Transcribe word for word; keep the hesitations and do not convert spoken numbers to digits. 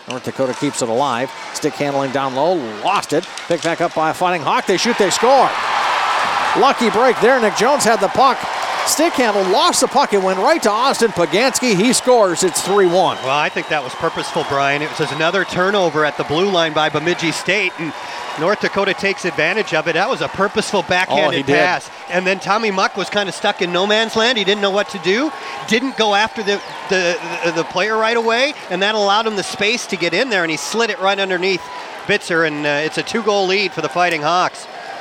North Dakota keeps it alive. Stick handling down low, lost it. Picked back up by a Fighting Hawk. They shoot, they score. Lucky break there. Nick Jones had the puck. Stick handle, lost the puck. It went right to Austin Pagansky. He scores. It's three one. Well, I think that was purposeful, Brian. It was another turnover at the blue line by Bemidji State, and North Dakota takes advantage of it. That was a purposeful backhanded oh, pass. And then Tommy Muck was kind of stuck in no man's land. He didn't know what to do. Didn't go after the, the, the, the player right away, and that allowed him the space to get in there, and he slid it right underneath Bitzer, and uh, it's a two-goal lead for the Fighting Hawks.